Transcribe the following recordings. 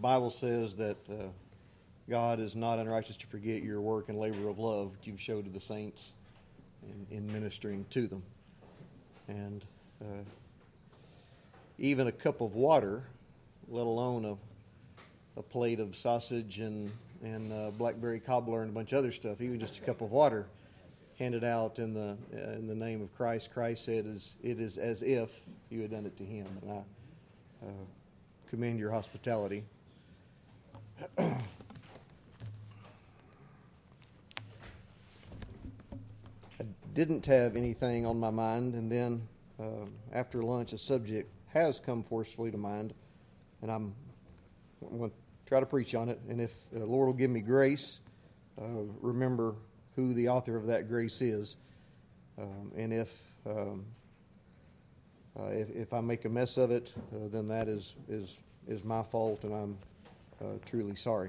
Bible says that God is not unrighteous to forget your work and labor of love that you've showed to the saints in ministering to them. And even a cup of water, let alone a plate of sausage and blackberry cobbler and a bunch of other stuff, even just a cup of water handed out in the name of Christ. Christ said, "It is as if you had done it to Him." And I commend your hospitality. I didn't have anything on my mind, and then after lunch, a subject has come forcefully to mind, and I'm going to try to preach on it. And if the Lord will give me grace, remember who the author of that grace is. And if I make a mess of it, then that is my fault, and I'm truly sorry.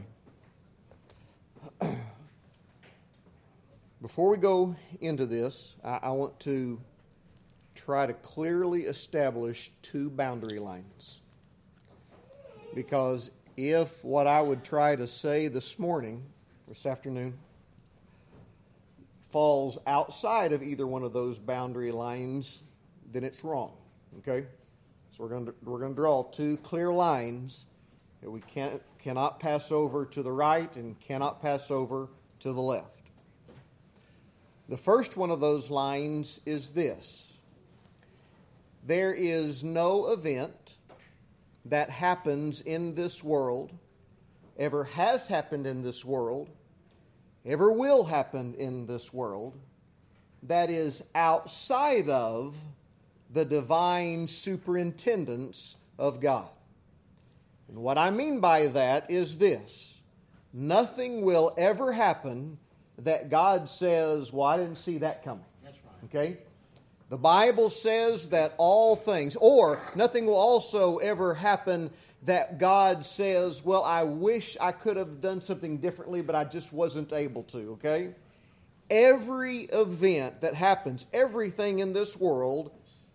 Before we go into this, I want to try to clearly establish two boundary lines. Because if what I would try to say this afternoon, falls outside of either one of those boundary lines, then it's wrong. Okay? So we're going to draw two clear lines that we cannot pass over to the right and cannot pass over to the left. The first one of those lines is this: there is no event that happens in this world, ever has happened in this world, ever will happen in this world, that is outside of the divine superintendence of God. And what I mean by that is this: nothing will ever happen that God says, "Well, I didn't see that coming." That's right. Okay? The Bible says that all things, or nothing will also ever happen that God says, "Well, I wish I could have done something differently, but I just wasn't able to." Okay? Every event that happens, everything in this world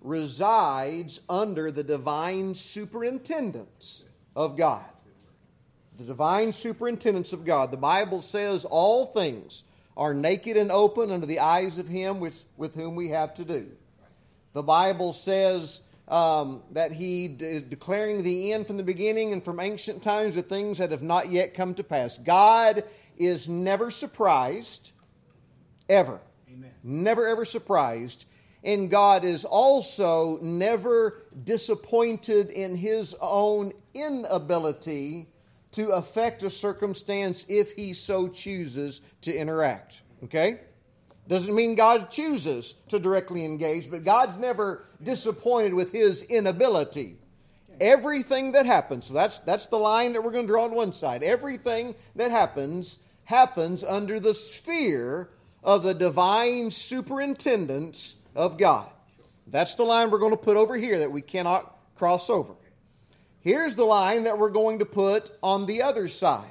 resides under the divine superintendence of God. The divine superintendence of God. The Bible says all things are naked and open under the eyes of Him with whom we have to do. The Bible says that He is declaring the end from the beginning and from ancient times the things that have not yet come to pass. God is never surprised, ever. Amen. Never ever surprised. And God is also never disappointed in His own inability to affect a circumstance if He so chooses to interact. Okay? Doesn't mean God chooses to directly engage, but God's never disappointed with His inability. Everything that happens, so that's the line that we're going to draw on one side. Everything that happens under the sphere of the divine superintendence of God. That's the line we're going to put over here that we cannot cross over. Here's the line that we're going to put on the other side.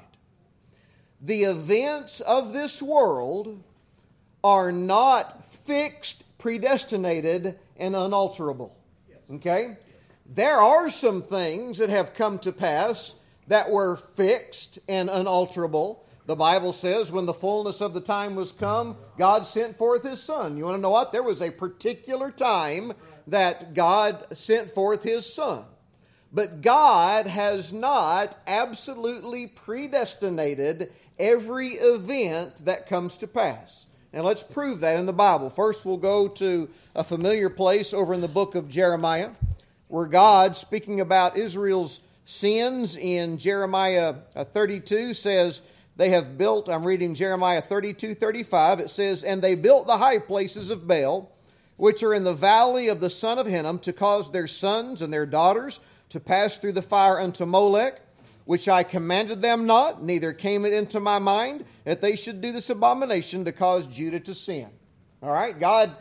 The events of this world are not fixed, predestinated, and unalterable. Okay? There are some things that have come to pass that were fixed and unalterable. The Bible says when the fullness of the time was come, God sent forth His Son. You want to know what? There was a particular time that God sent forth His Son. But God has not absolutely predestinated every event that comes to pass. Now let's prove that in the Bible. First we'll go to a familiar place over in the book of Jeremiah, where God, speaking about Israel's sins in Jeremiah 32, says they have built, I'm reading Jeremiah 32:35, it says, "And they built the high places of Baal, which are in the valley of the son of Hinnom, to cause their sons and their daughters to pass through the fire unto Molech, which I commanded them not, neither came it into my mind that they should do this abomination to cause Judah to sin." All right,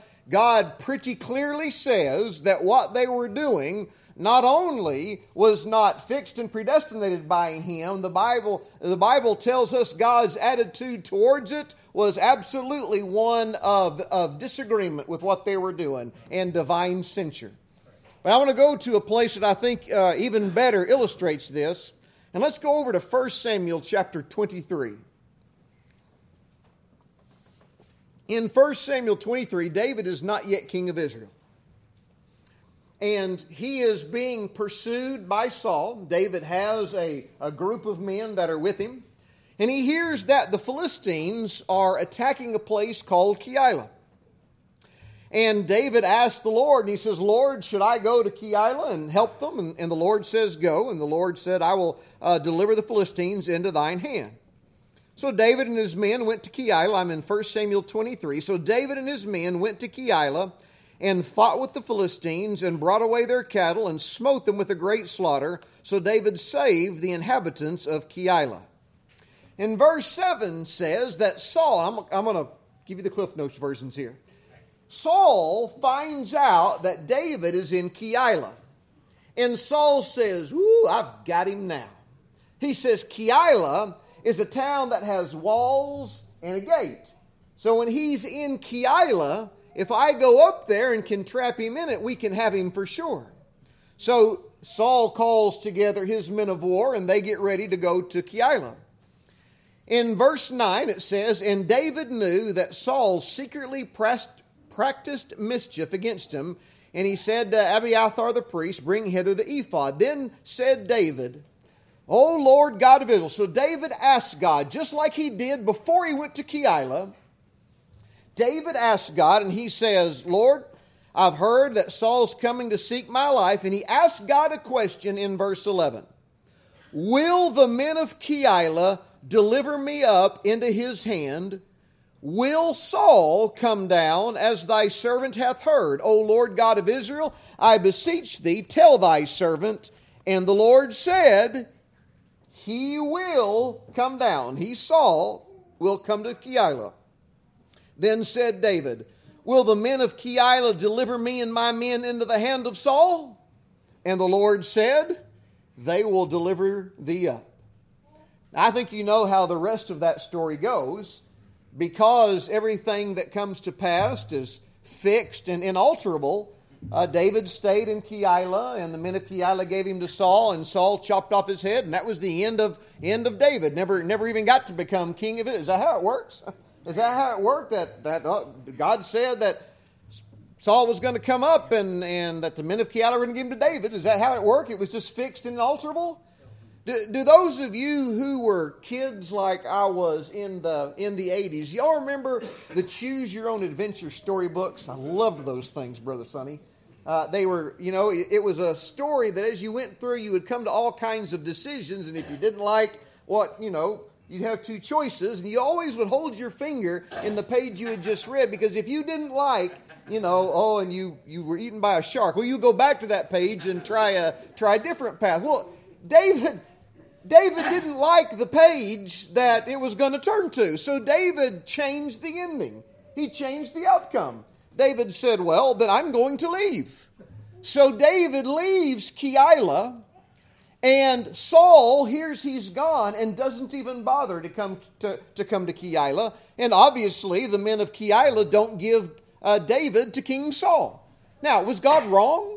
God pretty clearly says that what they were doing not only was not fixed and predestinated by Him, the Bible tells us God's attitude towards it was absolutely one of disagreement with what they were doing and divine censure. But I want to go to a place that I think even better illustrates this. And let's go over to 1 Samuel chapter 23. In 1 Samuel 23, David is not yet king of Israel. And he is being pursued by Saul. David has a group of men that are with him. And he hears that the Philistines are attacking a place called Keilah. And David asked the Lord, and he says, Lord, should I go to Keilah and help them? And the Lord says, go. And the Lord said, I will deliver the Philistines into thine hand. So David and his men went to Keilah. I'm in 1 Samuel 23. So David and his men went to Keilah and fought with the Philistines and brought away their cattle and smote them with a great slaughter. So David saved the inhabitants of Keilah. In verse 7 says that Saul, I'm going to give you the Cliff Notes versions here. Saul finds out that David is in Keilah. And Saul says, ooh, I've got him now. He says Keilah is a town that has walls and a gate. So when he's in Keilah, if I go up there and can trap him in it, we can have him for sure. So Saul calls together his men of war and they get ready to go to Keilah. In verse 9 it says, and David knew that Saul secretly practiced mischief against him, and he said to Abiathar the priest, bring hither the ephod. Then said David, O Lord God of Israel. So David asked God, just like he did before he went to Keilah. David asked God, and he says, Lord, I've heard that Saul's coming to seek my life. And he asked God a question in verse 11. Will the men of Keilah deliver me up into his hand? Will Saul come down as thy servant hath heard? O Lord God of Israel, I beseech thee, tell thy servant. And the Lord said, he will come down. He, Saul, will come to Keilah. Then said David, will the men of Keilah deliver me and my men into the hand of Saul? And the Lord said, they will deliver thee up. I think you know how the rest of that story goes. Because everything that comes to pass is fixed and inalterable, David stayed in Keilah, and the men of Keilah gave him to Saul, and Saul chopped off his head, and that was the end of David. Never even got to become king of it. Is that how it works? Is that how it worked? That God said that Saul was going to come up, and that the men of Keilah were going to give him to David? Is that how it worked? It was just fixed and inalterable? Do those of you who were kids like I was in the 80s, y'all remember the Choose Your Own Adventure storybooks? I loved those things, Brother Sonny. They were, it was a story that as you went through, you would come to all kinds of decisions. And if you didn't like what, you'd have two choices. And you always would hold your finger in the page you had just read. Because if you didn't like, and you were eaten by a shark, well, you go back to that page and try a different path. Well, David didn't like the page that it was going to turn to. So David changed the ending. He changed the outcome. David said, well, then I'm going to leave. So David leaves Keilah, and Saul hears he's gone and doesn't even bother to come to Keilah. And obviously the men of Keilah don't give David to King Saul. Now, was God wrong?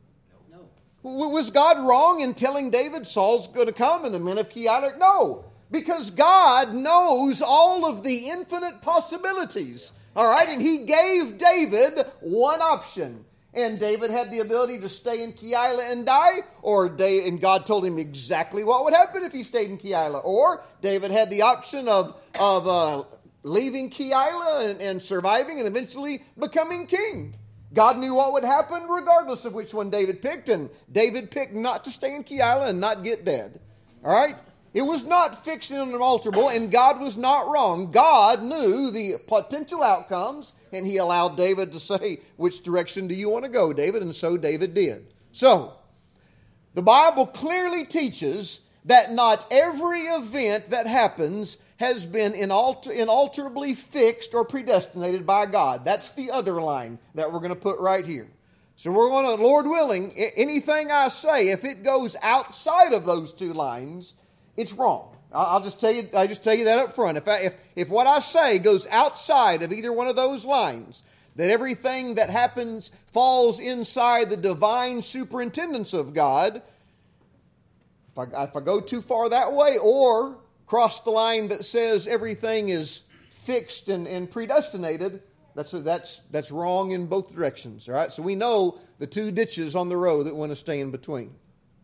Was God wrong in telling David Saul's going to come and the men of Keilah? No, because God knows all of the infinite possibilities. All right, and he gave David one option. And David had the ability to stay in Keilah and die, and God told him exactly what would happen if he stayed in Keilah. Or David had the option of leaving Keilah and surviving and eventually becoming king. God knew what would happen regardless of which one David picked, and David picked not to stay in Keilah and not get dead. All right? It was not fixed and unalterable, and God was not wrong. God knew the potential outcomes, and he allowed David to say, which direction do you want to go, David? And so David did. So, the Bible clearly teaches that not every event that happens has been inalterably fixed or predestinated by God. That's the other line that we're going to put right here. So we're going to, Lord willing, anything I say, if it goes outside of those two lines, it's wrong. I just tell you that up front. If what I say goes outside of either one of those lines, that everything that happens falls inside the divine superintendence of God, If I go too far that way, or cross the line that says everything is fixed and predestinated, that's wrong in both directions. All right, so we know the two ditches on the road that we want to stay in between.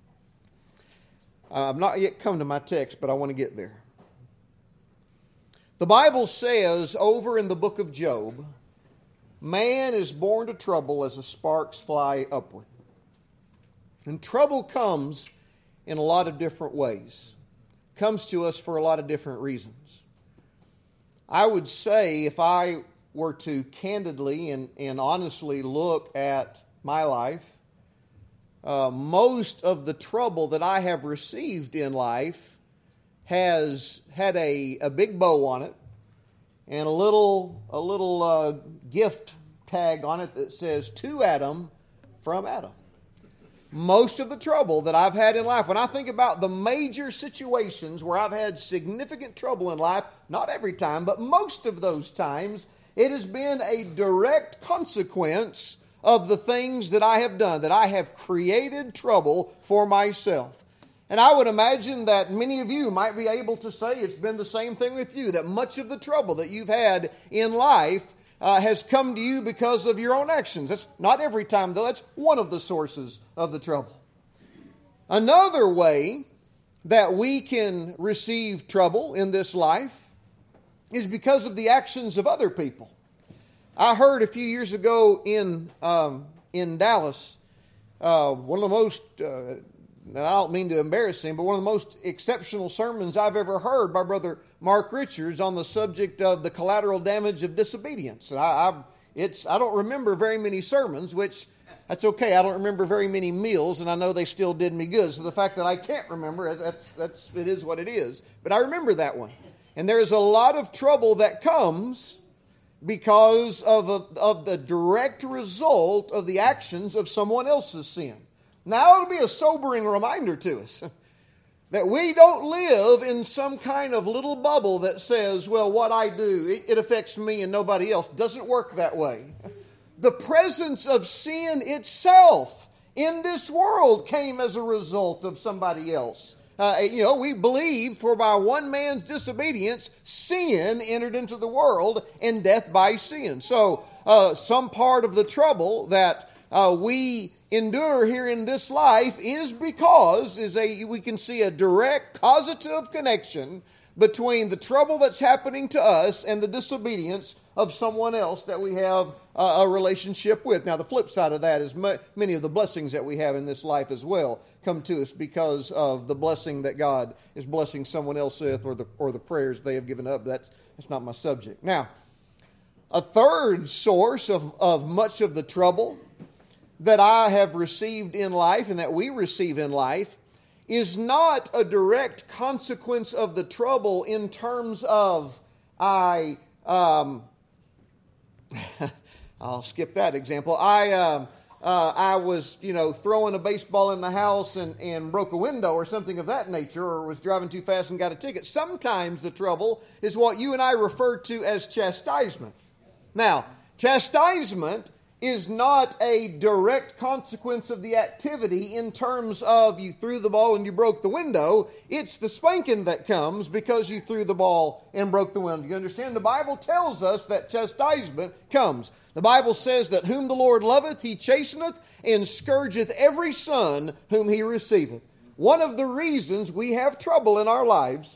I've not yet come to my text, but I want to get there. The Bible says over in the book of Job, man is born to trouble as the sparks fly upward. And trouble comes in a lot of different ways. Comes to us for a lot of different reasons. I would say if I were to candidly and honestly look at my life, most of the trouble that I have received in life has had a big bow on it and a little gift tag on it that says, to Adam, from Adam. Most of the trouble that I've had in life, when I think about the major situations where I've had significant trouble in life, not every time, but most of those times, it has been a direct consequence of the things that I have done, that I have created trouble for myself. And I would imagine that many of you might be able to say it's been the same thing with you, that much of the trouble that you've had in life has come to you because of your own actions. That's not every time, though. That's one of the sources of the trouble. Another way that we can receive trouble in this life is because of the actions of other people. I heard a few years ago in Dallas, one of the most, and I don't mean to embarrass him, but one of the most exceptional sermons I've ever heard by Brother Mark Richards on the subject of the collateral damage of disobedience. And I don't remember very many sermons, which that's okay. I don't remember very many meals, and I know they still did me good. So the fact that I can't remember, it is what it is. But I remember that one. And there's a lot of trouble that comes because of the direct result of the actions of someone else's sin. Now it'll be a sobering reminder to us that we don't live in some kind of little bubble that says, well, what I do, it affects me and nobody else. Doesn't work that way. The presence of sin itself in this world came as a result of somebody else. We believe for by one man's disobedience, sin entered into the world and death by sin. So some part of the trouble that we endure here in this life is because we can see a direct causative connection between the trouble that's happening to us and the disobedience of someone else that we have a relationship with. Now, the flip side of that is many of the blessings that we have in this life as well come to us because of the blessing that God is blessing someone else with, or the prayers they have given up. That's not my subject. Now, a third source of much of the trouble that I have received in life and that we receive in life is not a direct consequence of the trouble in terms of I'll skip that example. I was, throwing a baseball in the house and broke a window or something of that nature, or was driving too fast and got a ticket. Sometimes the trouble is what you and I refer to as chastisement. Now, chastisement is not a direct consequence of the activity in terms of you threw the ball and you broke the window. It's the spanking that comes because you threw the ball and broke the window. You understand? The Bible tells us that chastisement comes. The Bible says that whom the Lord loveth, he chasteneth, and scourgeth every son whom he receiveth. One of the reasons we have trouble in our lives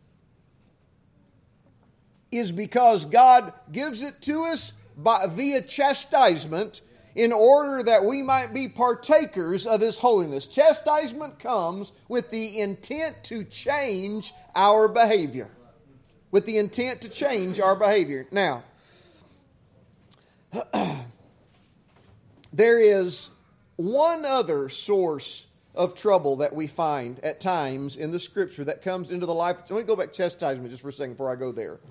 is because God gives it to us via chastisement in order that we might be partakers of His holiness. Chastisement comes with the intent to change our behavior. With the intent to change our behavior. Now, there is one other source of trouble that we find at times in the Scripture that comes into the life. Let me go back to chastisement just for a second before I go there.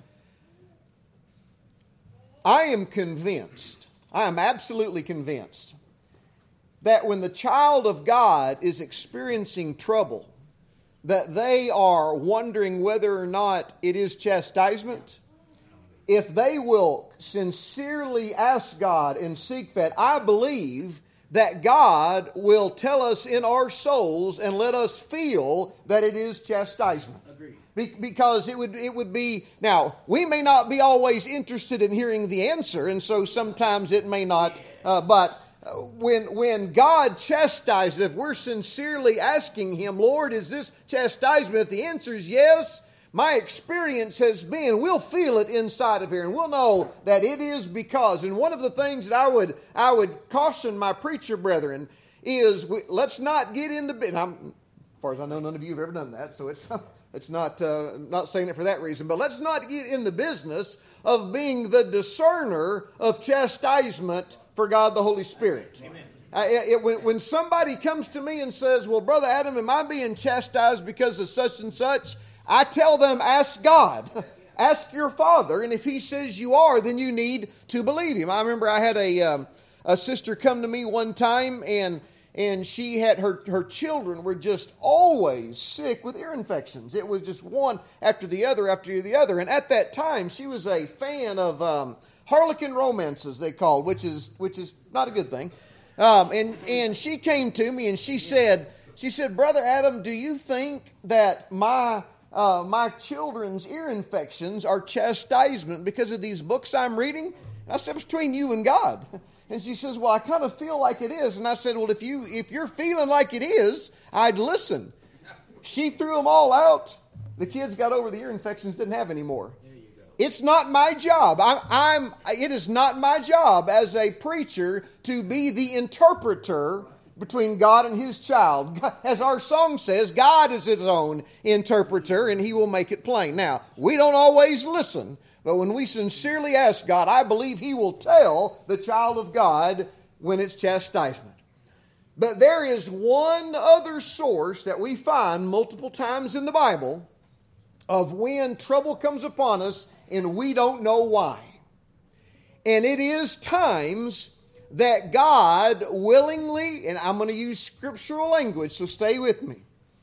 I am absolutely convinced, that when the child of God is experiencing trouble, that they are wondering whether or not it is chastisement. If they will sincerely ask God and seek that, I believe that God will tell us in our souls and let us feel that it is chastisement. Because it would be, now, we may not be always interested in hearing the answer, and so sometimes it may not, but when God chastises, if we're sincerely asking Him, Lord, is this chastisement? If the answer is yes, my experience has been, we'll feel it inside of here, and we'll know that it is because. And one of the things that I would caution my preacher brethren is, let's not get into, and as far as I know, none of you have ever done that, so it's not saying it for that reason, but let's not get in the business of being the discerner of chastisement for God the Holy Spirit. When somebody comes to me and says, well, Brother Adam, am I being chastised because of such and such? I tell them, ask God. Ask your Father, and if He says you are, then you need to believe Him. I remember I had a sister come to me one time, and she had her children were just always sick with ear infections. It was just one after the other. And at that time, she was a fan of Harlequin romances, they called, which is not a good thing. And she came to me and she said, Brother Adam, do you think that my children's ear infections are chastisement because of these books I'm reading? I said, it's between you and God. And she says, well, I kind of feel like it is. And I said, well, if you're feeling like it is, I'd listen. She threw them all out. The kids got over the ear infections, didn't have any more. There you go. It's not my job. It is not my job as a preacher to be the interpreter between God and His child. As our song says, God is His own interpreter, and He will make it plain. Now, we don't always listen. But when we sincerely ask God, I believe He will tell the child of God when it's chastisement. But there is one other source that we find multiple times in the Bible of when trouble comes upon us and we don't know why. And it is times that God willingly, and I'm going to use scriptural language, so stay with me.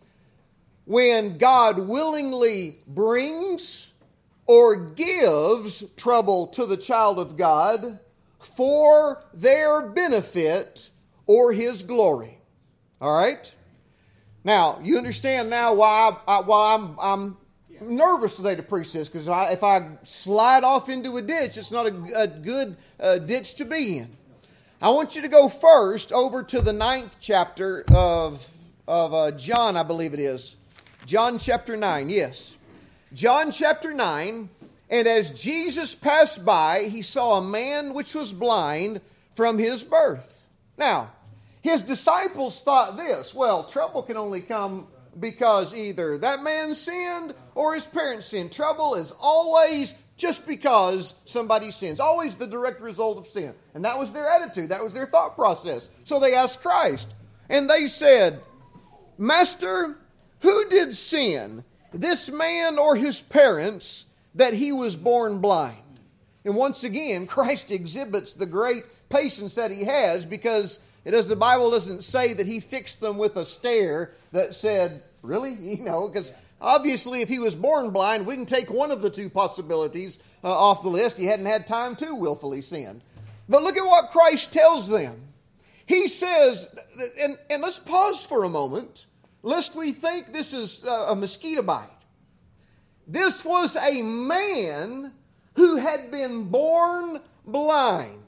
When God willingly brings or gives trouble to the child of God for their benefit or His glory. All right? Now, you understand now why I'm nervous today to preach this, because if I slide off into a ditch, it's not a good ditch to be in. I want you to go first over to the 9th chapter of John, I believe it is. John chapter 9, yes. John chapter 9, and as Jesus passed by, He saw a man which was blind from his birth. Now, His disciples thought this, well, trouble can only come because either that man sinned or his parents sinned. Trouble is always just because somebody sins, always the direct result of sin. And that was their attitude, that was their thought process. So they asked Christ, and they said, Master, who did sin, this man or his parents, that he was born blind? And once again, Christ exhibits the great patience that He has, because the Bible doesn't say that He fixed them with a stare that said, really? Because obviously if he was born blind, we can take one of the two possibilities off the list. He hadn't had time to willfully sin. But look at what Christ tells them. He says, and let's pause for a moment, lest we think this is a mosquito bite. This was a man who had been born blind.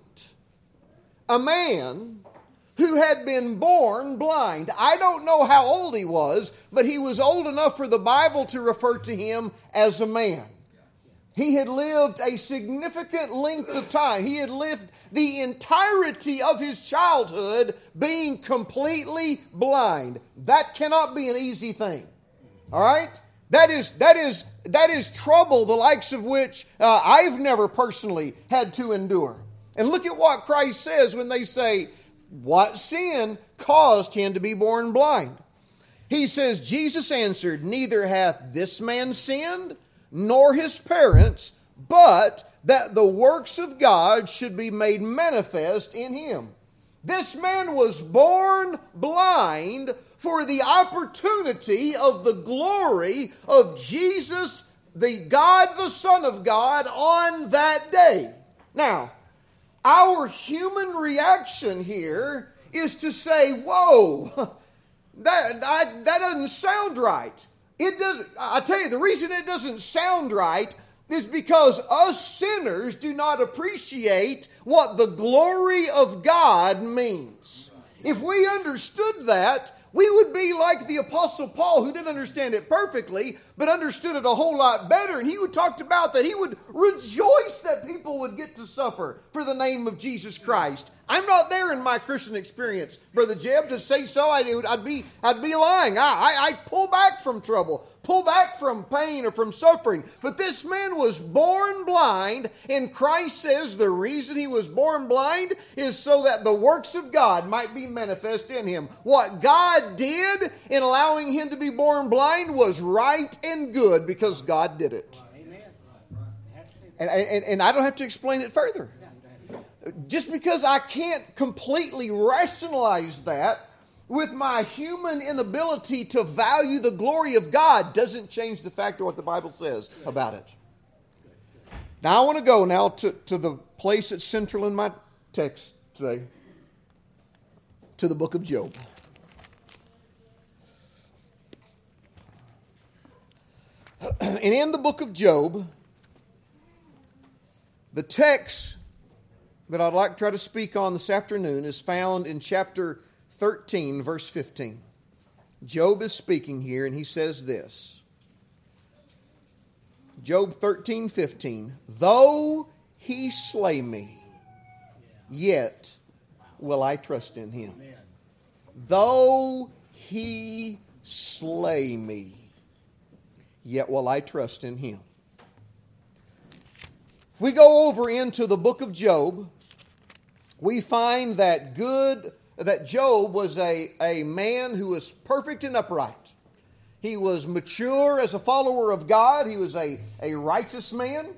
A man who had been born blind. I don't know how old he was, but he was old enough for the Bible to refer to him as a man. He had lived a significant length of time. He had lived the entirety of his childhood being completely blind. That cannot be an easy thing. All right? That is trouble, the likes of which I've never personally had to endure. And look at what Christ says when they say, what sin caused him to be born blind? He says, Jesus answered, neither hath this man sinned, nor his parents, but that the works of God should be made manifest in him. This man was born blind for the opportunity of the glory of Jesus, the God, the Son of God, on that day. Now, our human reaction here is to say, whoa, that doesn't sound right. It doesn't. I tell you, the reason it doesn't sound right is because us sinners do not appreciate what the glory of God means. If we understood that, we would be like the Apostle Paul, who didn't understand it perfectly, but understood it a whole lot better. And he talked about that he would rejoice that people would get to suffer for the name of Jesus Christ. I'm not there in my Christian experience, Brother Jeb, to say so. I'd be lying. I pull back from trouble, pull back from pain or from suffering. But this man was born blind, and Christ says the reason he was born blind is so that the works of God might be manifest in him. What God did in allowing him to be born blind was right and good because God did it. And I don't have to explain it further. Just because I can't completely rationalize that with my human inability to value the glory of God doesn't change the fact of what the Bible says about it. Now I want to go now to the place that's central in my text today, to the book of Job. And in the book of Job, the text that I'd like to try to speak on this afternoon is found in chapter 13, verse 15. Job is speaking here, and he says this. Job 13:15. Though he slay me, yet will I trust in him. Though he slay me, yet will I trust in him. If we go over into the book of Job, we find that Job was a man who was perfect and upright. He was mature as a follower of God. He was a righteous man.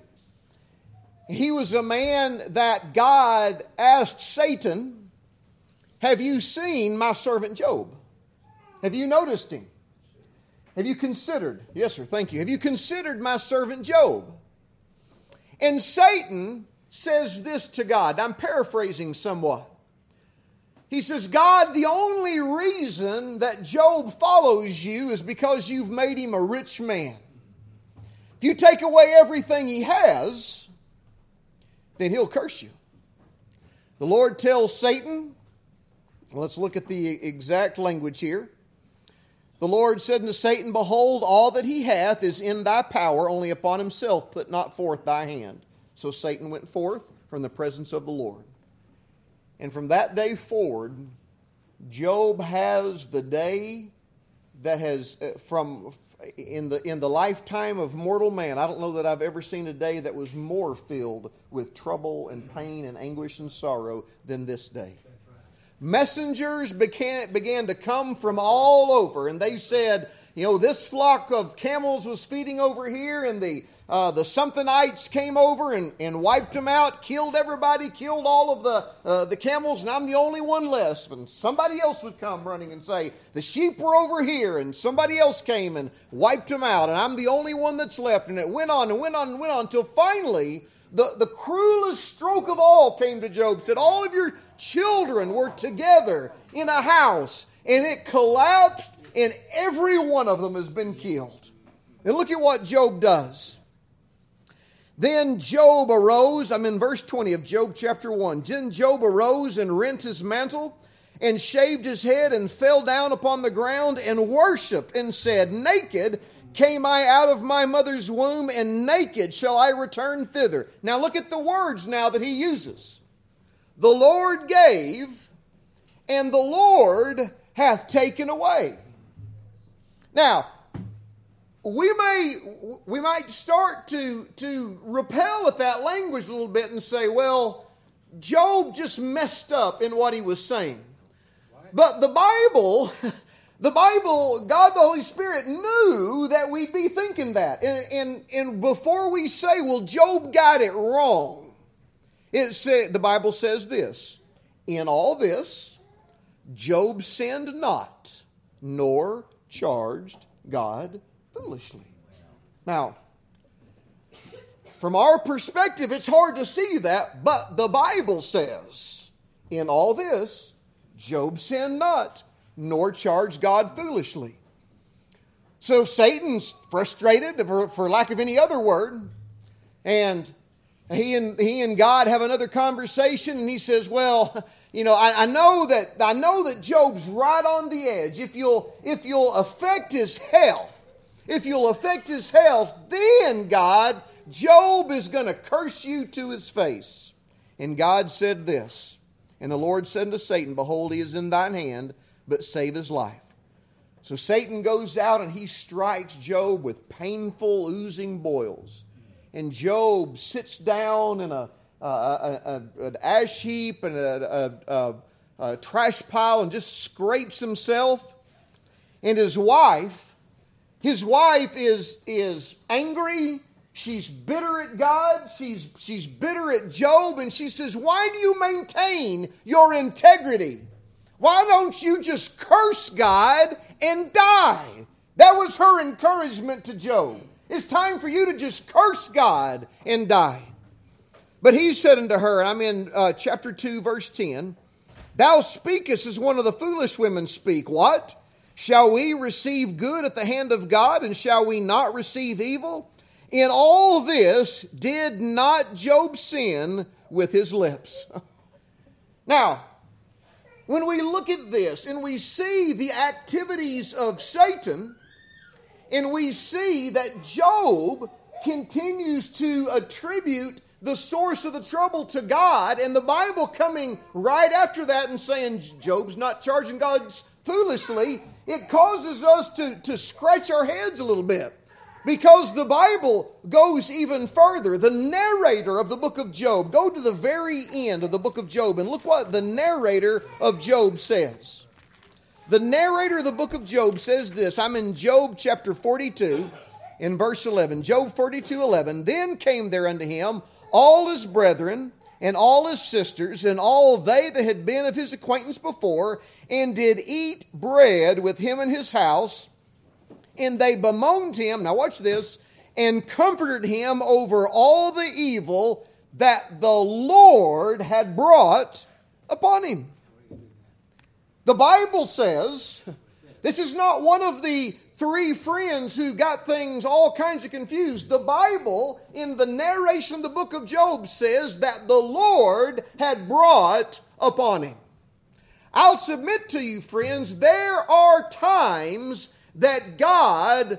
He was a man that God asked Satan, have you seen my servant Job? Have you noticed him? Have you considered? Yes, sir, thank you. Have you considered my servant Job? And Satan says this to God. I'm paraphrasing somewhat. He says, God, the only reason that Job follows you is because you've made him a rich man. If you take away everything he has, then he'll curse you. The Lord tells Satan, let's look at the exact language here. The Lord said unto Satan, behold, all that he hath is in thy power, only upon himself put not forth thy hand. So Satan went forth from the presence of the Lord. And from that day forward, Job has the day that has, in the lifetime of mortal man, I don't know that I've ever seen a day that was more filled with trouble and pain and anguish and sorrow than this day. Messengers began to come from all over, and they said, this flock of camels was feeding over here, and the Somethingites came over and wiped them out, killed everybody, killed all of the camels, and I'm the only one left. And somebody else would come running and say, the sheep were over here, and somebody else came and wiped them out, and I'm the only one that's left. And it went on and went on and went on until finally the cruelest stroke of all came to Job. Said, all of your children were together in a house, and it collapsed, and every one of them has been killed. And look at what Job does. Then Job arose, I'm in verse 20 of Job chapter 1. Then Job arose and rent his mantle and shaved his head and fell down upon the ground and worshipped and said, naked came I out of my mother's womb, and naked shall I return thither. Now look at the words now that he uses. The Lord gave, and the Lord hath taken away. Now, we might start to repel at that language a little bit and say, well, Job just messed up in what he was saying. But the Bible, God the Holy Spirit knew that we'd be thinking that. And before we say, well, Job got it wrong, the Bible says this, in all this, Job sinned not, nor charged God foolishly. Now, from our perspective, it's hard to see that, but the Bible says, in all this, Job sinned not, nor charged God foolishly. So Satan's frustrated, for lack of any other word, and he and God have another conversation, and he says, well, I know that Job's right on the edge. If you'll affect his health, then God, Job is going to curse you to his face. And God said this, and the Lord said unto Satan, behold, he is in thine hand, but save his life. So Satan goes out and he strikes Job with painful, oozing boils. And Job sits down in an ash heap and a trash pile and just scrapes himself. And his wife is angry. She's bitter at God. She's bitter at Job. And she says, why do you maintain your integrity? Why don't you just curse God and die? That was her encouragement to Job. It's time for you to just curse God and die. But he said unto her, and I'm in chapter 2, verse 10, thou speakest as one of the foolish women speak. What? Shall we receive good at the hand of God, and shall we not receive evil? In all this did not Job sin with his lips. Now, when we look at this and we see the activities of Satan, and we see that Job continues to attribute the source of the trouble to God, and the Bible coming right after that and saying Job's not charging God foolishly, it causes us to scratch our heads a little bit. Because the Bible goes even further. The narrator of the book of Job, go to the very end of the book of Job and look what the narrator of Job says. The narrator of the book of Job says this. I'm in Job chapter 42 in verse 11. Job 42:11. Then came there unto him all his brethren and all his sisters and all they that had been of his acquaintance before, and did eat bread with him in his house. And they bemoaned him, now watch this, and comforted him over all the evil that the Lord had brought upon him. The Bible says, this is not one of the three friends who got things all kinds of confused. The Bible, in the narration of the book of Job, says that the Lord had brought upon him. I'll submit to you, friends, there are times that God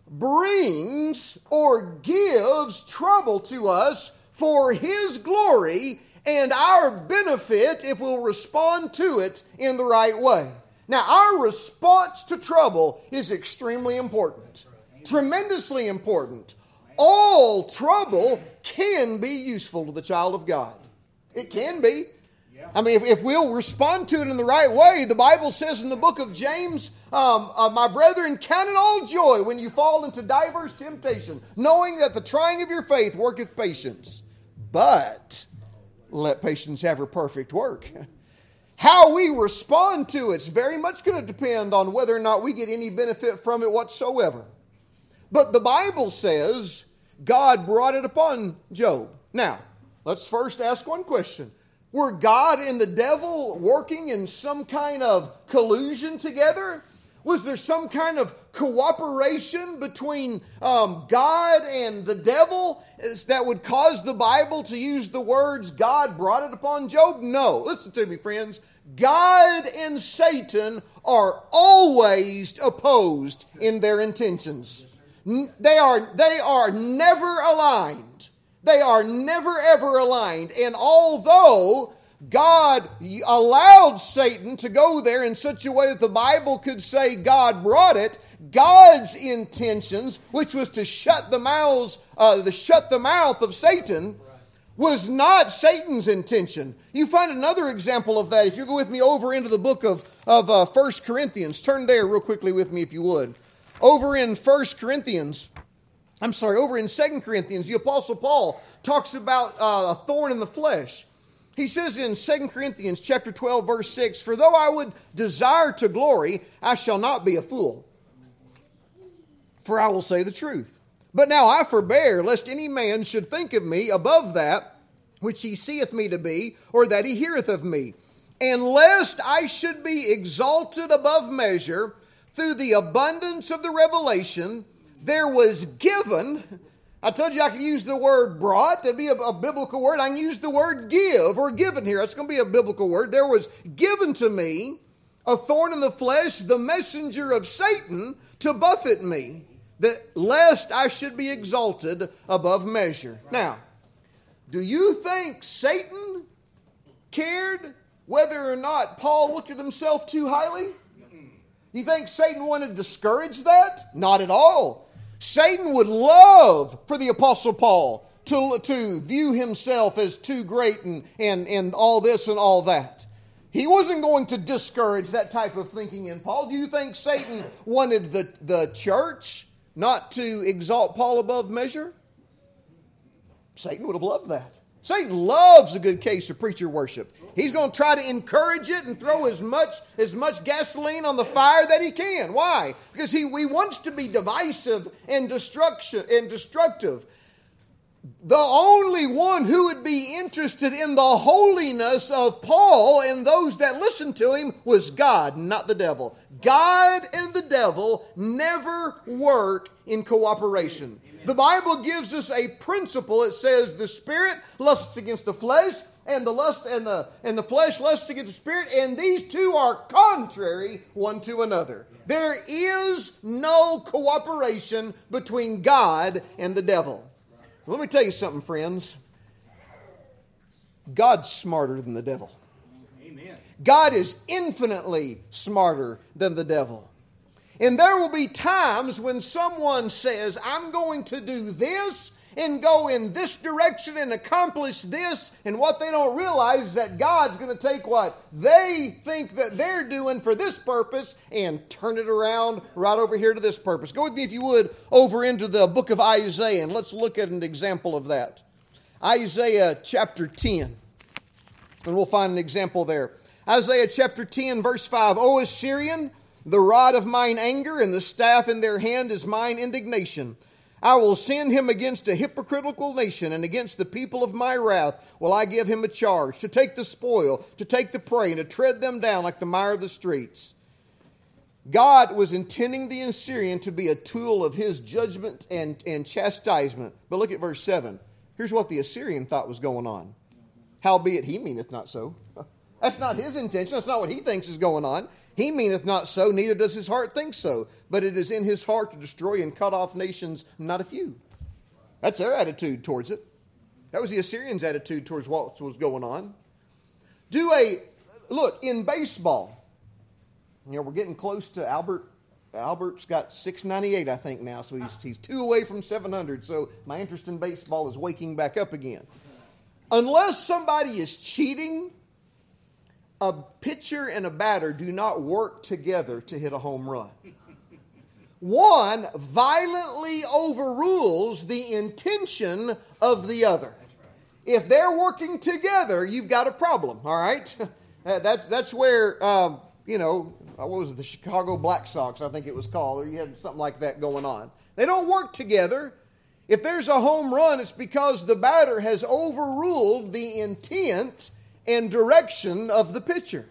brings or gives trouble to us for His glory and our benefit if we'll respond to it in the right way. Now, our response to trouble is extremely important, tremendously important. All trouble can be useful to the child of God. It can be. I mean, if we'll respond to it in the right way, the Bible says in the book of James, my brethren, count it all joy when you fall into diverse temptation, knowing that the trying of your faith worketh patience. But let patience have her perfect work. How we respond to it's very much going to depend on whether or not we get any benefit from it whatsoever. But the Bible says God brought it upon Job. Now, let's first ask one question. Were God and the devil working in some kind of collusion together? Was there some kind of cooperation between God and the devil that would cause the Bible to use the words God brought it upon Job? No. Listen to me, friends. God and Satan are always opposed in their intentions. They are never aligned. They are never ever aligned. And although God allowed Satan to go there in such a way that the Bible could say God brought it, God's intentions, which was to shut the mouth of Satan, was not Satan's intention. You find another example of that if you go with me over into the book of 1 Corinthians. Turn there real quickly with me if you would. Over in 2 Corinthians, the Apostle Paul talks about a thorn in the flesh. He says in 2 Corinthians chapter 12, verse 6, for though I would desire to glory, I shall not be a fool, for I will say the truth. But now I forbear, lest any man should think of me above that which he seeth me to be, or that he heareth of me. And lest I should be exalted above measure through the abundance of the revelation, there was given, I told you I could use the word brought, that'd be a biblical word. I can use the word give or given here. That's going to be a biblical word. There was given to me a thorn in the flesh, the messenger of Satan to buffet me, that lest I should be exalted above measure. Now, do you think Satan cared whether or not Paul looked at himself too highly? You think Satan wanted to discourage that? Not at all. Satan would love for the Apostle Paul to view himself as too great and all this and all that. He wasn't going to discourage that type of thinking in Paul. Do you think Satan wanted the church not to exalt Paul above measure? Satan would have loved that. Satan loves a good case of preacher worship. He's going to try to encourage it and throw as much gasoline on the fire that he can. Why? Because he wants to be divisive and destructive. The only one who would be interested in the holiness of Paul and those that listened to him was God, not the devil. God and the devil never work in cooperation. The Bible gives us a principle. It says the spirit lusts against the flesh, and the flesh lusts against the spirit, and these two are contrary one to another. There is no cooperation between God and the devil. Let me tell you something, friends. God's smarter than the devil. Amen. God is infinitely smarter than the devil. And there will be times when someone says, I'm going to do this and go in this direction and accomplish this. And what they don't realize is that God's going to take what they think that they're doing for this purpose and turn it around right over here to this purpose. Go with me, if you would, over into the book of Isaiah, and let's look at an example of that. Isaiah chapter 10. And we'll find an example there. Isaiah chapter 10, verse 5. O Assyrian, the rod of mine anger and the staff in their hand is mine indignation. I will send him against a hypocritical nation, and against the people of my wrath will I give him a charge, to take the spoil, to take the prey, and to tread them down like the mire of the streets. God was intending the Assyrian to be a tool of his judgment and chastisement. But look at verse 7. Here's what the Assyrian thought was going on. Howbeit he meaneth not so. That's not his intention. That's not what he thinks is going on. He meaneth not so, neither does his heart think so. But it is in his heart to destroy and cut off nations, not a few. That's their attitude towards it. That was the Assyrians' attitude towards what was going on. Look, in baseball, we're getting close to Albert. Albert's got 698, I think, now, so he's 2 away from 700. So my interest in baseball is waking back up again. Unless somebody is cheating, a pitcher and a batter do not work together to hit a home run. One violently overrules the intention of the other. If they're working together, you've got a problem, all right? That's where, what was it, the Chicago Black Sox, I think it was called, or you had something like that going on. They don't work together. If there's a home run, it's because the batter has overruled the intent and direction of the pitcher.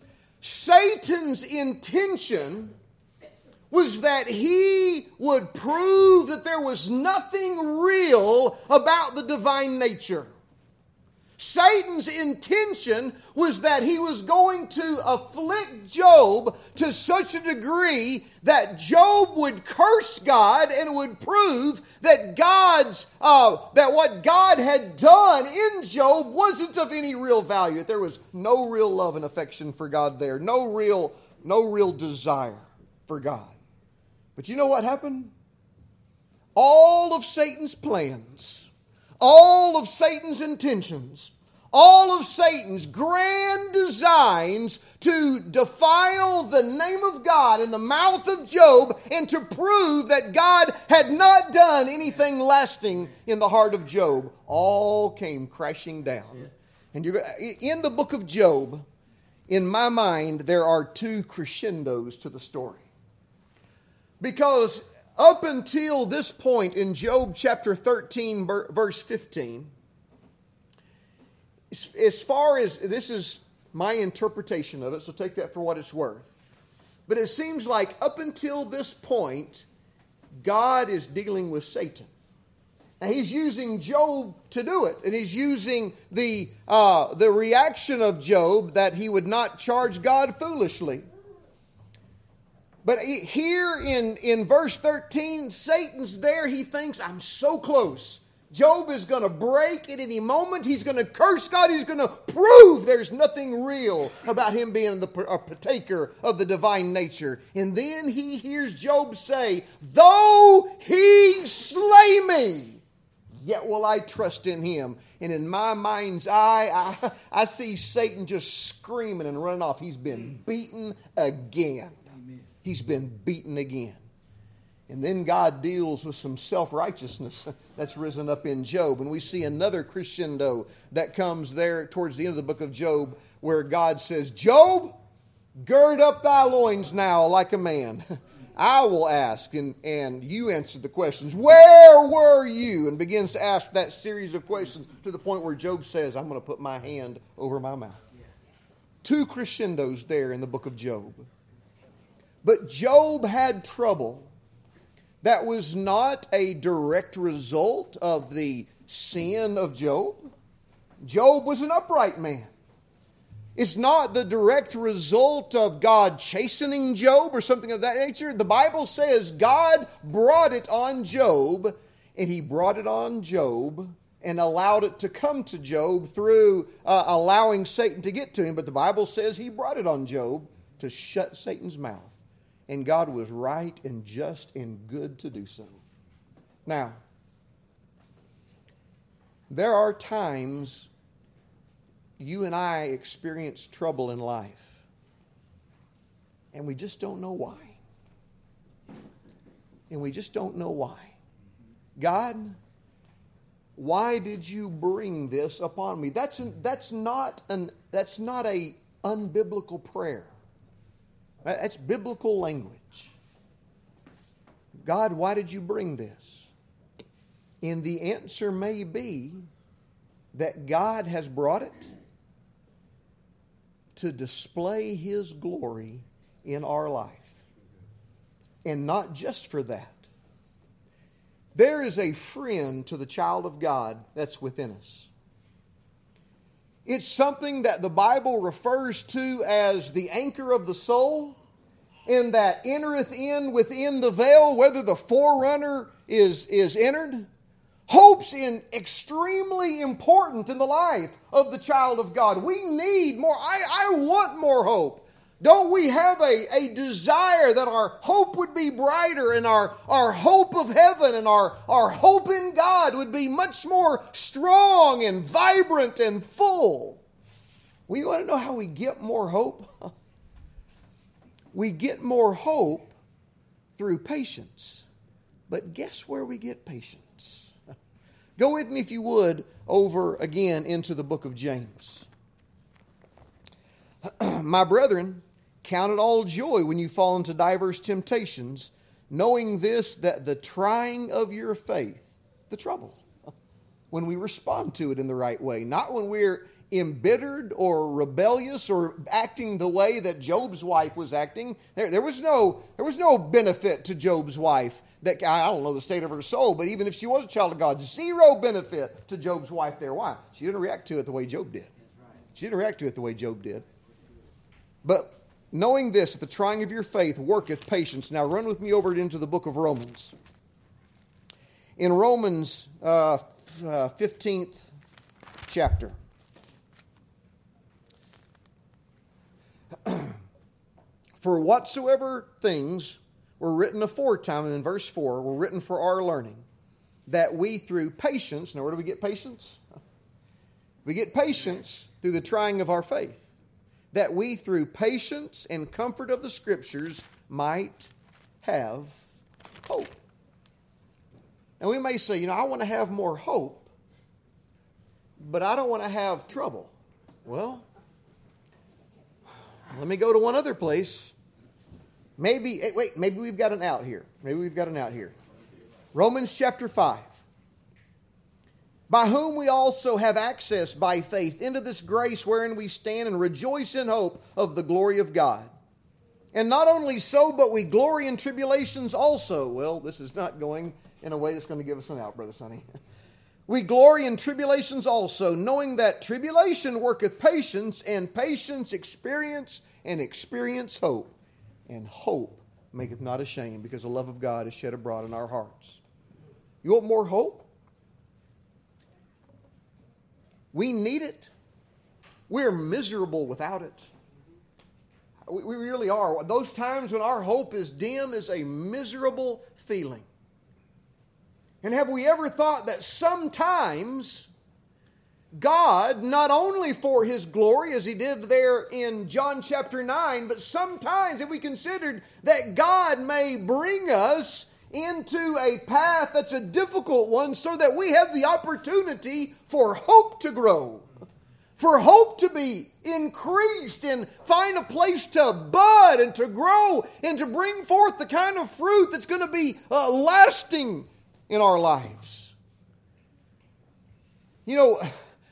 Satan's intention was that he would prove that there was nothing real about the divine nature. Satan's intention was that he was going to afflict Job to such a degree that Job would curse God and would prove that that what God had done in Job wasn't of any real value. That there was no real love and affection for God there, no real desire for God. But you know what happened? All of Satan's plans, all of Satan's intentions, all of Satan's grand designs to defile the name of God in the mouth of Job and to prove that God had not done anything lasting in the heart of Job, all came crashing down. And in the book of Job, in my mind, there are 2 crescendos to the story. Because up until this point in Job chapter 13, verse 15, as far as this is my interpretation of it, so take that for what it's worth. But it seems like up until this point, God is dealing with Satan. Now, He's using Job to do it. And He's using the reaction of Job that he would not charge God foolishly. But here in verse 13, Satan's there. He thinks, I'm so close. Job is going to break at any moment. He's going to curse God. He's going to prove there's nothing real about him being a partaker of the divine nature. And then he hears Job say, though he slay me, yet will I trust in him. And in my mind's eye, I see Satan just screaming and running off. He's been beaten again. Amen. He's been beaten again. And then God deals with some self-righteousness that's risen up in Job. And we see another crescendo that comes there towards the end of the book of Job, where God says, Job, gird up thy loins now like a man. I will ask, and you answer the questions. Where were you? And begins to ask that series of questions to the point where Job says, I'm going to put my hand over my mouth. Two crescendos there in the book of Job. But Job had trouble. That was not a direct result of the sin of Job. Job was an upright man. It's not the direct result of God chastening Job or something of that nature. The Bible says God brought it on Job, and He brought it on Job and allowed it to come to Job through allowing Satan to get to him. But the Bible says He brought it on Job to shut Satan's mouth. And God was right and just and good to do so. Now, there are times you and I experience trouble in life, and we just don't know why. And we just don't know why. God, why did you bring this upon me? That's not a unbiblical prayer. That's biblical language. God, why did you bring this? And the answer may be that God has brought it to display His glory in our life. And not just for that. There is a friend to the child of God that's within us. It's something that the Bible refers to as the anchor of the soul, and that entereth in within the veil, whether the forerunner is entered. Hope's extremely important in the life of the child of God. We need more. I want more hope. Don't we have a desire that our hope would be brighter, and our hope of heaven and our hope in God would be much more strong and vibrant and full? We want to know how we get more hope? We get more hope through patience. But guess where we get patience? Go with me, if you would, over again into the book of James. My brethren, count it all joy when you fall into diverse temptations, knowing this, that the trying of your faith, the trouble, when we respond to it in the right way, not when we're embittered or rebellious or acting the way that Job's wife was acting. There was no benefit to Job's wife. That, I don't know the state of her soul, but even if she was a child of God, zero benefit to Job's wife there. Why? She didn't react to it the way Job did. She didn't react to it the way Job did. But knowing this, that the trying of your faith worketh patience. Now run with me over into the book of Romans. In Romans 15th chapter. For whatsoever things were written aforetime, and in verse 4, were written for our learning, that we through patience, now where do we get patience? We get patience through the trying of our faith, that we through patience and comfort of the Scriptures might have hope. And we may say, I want to have more hope, but I don't want to have trouble. Well, let me go to one other place. Maybe we've got an out here. Romans chapter 5. by whom we also have access by faith into this grace wherein we stand and rejoice in hope of the glory of God. And not only so, but we glory in tribulations also. Well, this is not going in a way that's going to give us an out, Brother Sonny. We glory in tribulations also, knowing that tribulation worketh patience, and patience experience, and experience hope. And hope maketh not ashamed, because the love of God is shed abroad in our hearts. You want more hope? We need it. We're miserable without it. We really are. Those times when our hope is dim is a miserable feeling. And have we ever thought that sometimes God, not only for His glory, as He did there in John chapter 9, but sometimes have we considered that God may bring us into a path that's a difficult one so that we have the opportunity for hope to grow, for hope to be increased and find a place to bud and to grow and to bring forth the kind of fruit that's going to be lasting in our lives. You know,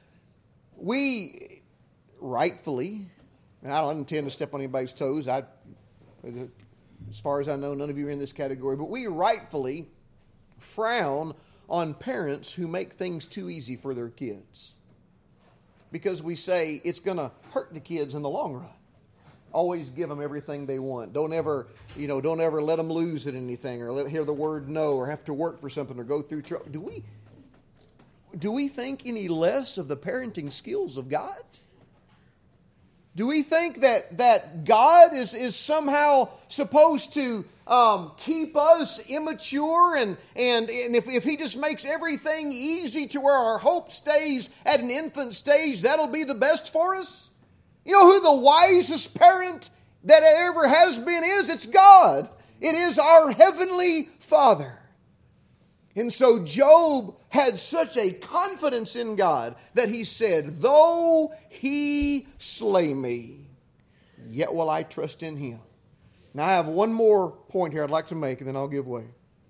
we rightfully, and I don't intend to step on anybody's toes, as far as I know, none of you are in this category, but we rightfully frown on parents who make things too easy for their kids. Because we say it's going to hurt the kids in the long run. Always give them everything they want. Don't ever let them lose at anything, or hear the word no, or have to work for something, or go through trouble. Do we think any less of the parenting skills of God? Do we think that God is somehow supposed to keep us immature and if He just makes everything easy to where our hope stays at an infant stage, that'll be the best for us? You know who the wisest parent that ever has been is? It's God. It is our Heavenly Father. And so Job had such a confidence in God that he said, though He slay me, yet will I trust in Him. Now I have one more point here I'd like to make, and then I'll give way.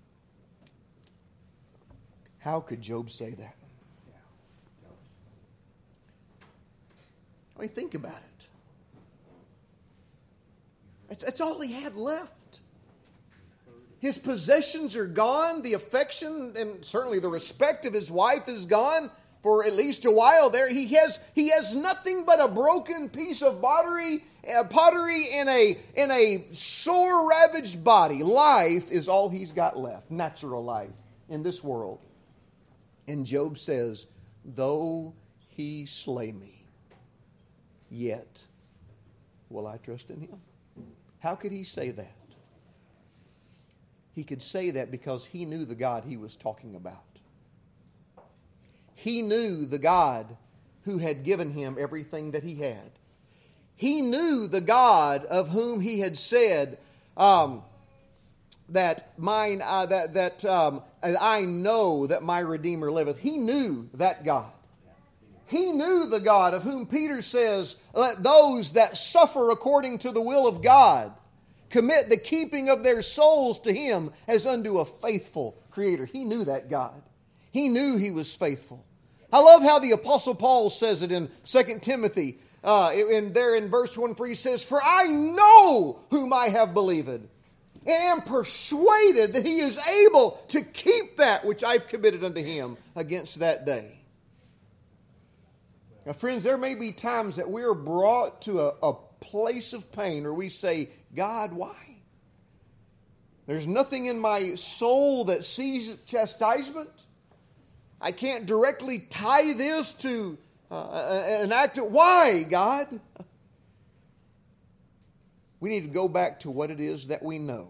How could Job say that? I mean, think about it. That's all he had left. His possessions are gone. The affection and certainly the respect of his wife is gone for at least a while there. He has nothing but a broken piece of pottery in a sore ravaged body. Life is all he's got left. Natural life in this world. And Job says, though He slay me, yet will I trust in Him. How could he say that? He could say that because he knew the God he was talking about. He knew the God who had given him everything that he had. He knew the God of whom he had said I know that my Redeemer liveth. He knew that God. He knew the God of whom Peter says, let those that suffer according to the will of God commit the keeping of their souls to Him as unto a faithful Creator. He knew that God. He knew He was faithful. I love how the Apostle Paul says it in 2 Timothy. In verse 1, for he says, for I know whom I have believed, and am persuaded that He is able to keep that which I've committed unto Him against that day. Now, friends, there may be times that we are brought to a place of pain where we say, God, why? There's nothing in my soul that sees chastisement. I can't directly tie this to an act of, why, God? We need to go back to what it is that we know.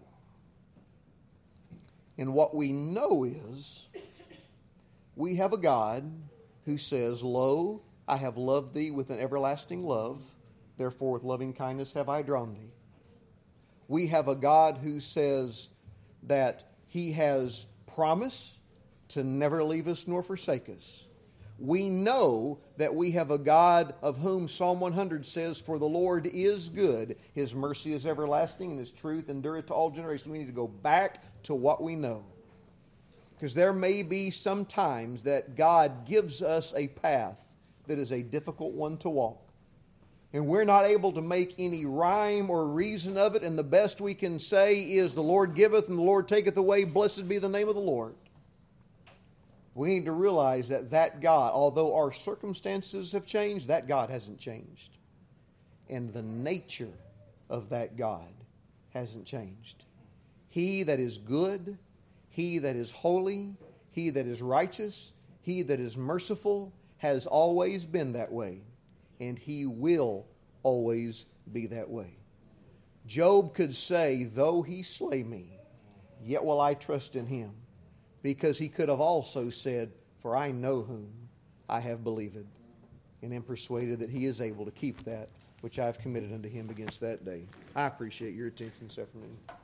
And what we know is, we have a God who says, lo, I have loved thee with an everlasting love. Therefore, with loving kindness have I drawn thee. We have a God who says that He has promised to never leave us nor forsake us. We know that we have a God of whom Psalm 100 says, for the Lord is good, His mercy is everlasting, and His truth endureth to all generations. We need to go back to what we know. Because there may be some times that God gives us a path that is a difficult one to walk. And we're not able to make any rhyme or reason of it, and the best we can say is, the Lord giveth and the Lord taketh away, blessed be the name of the Lord. We need to realize that God, although our circumstances have changed, that God hasn't changed. And the nature of that God hasn't changed. He that is good, He that is holy, He that is righteous, He that is merciful, has always been that way. And He will always be that way. Job could say, though He slay me, yet will I trust in Him. Because he could have also said, for I know whom I have believed, and am persuaded that He is able to keep that which I have committed unto Him against that day. I appreciate your attention this afternoon.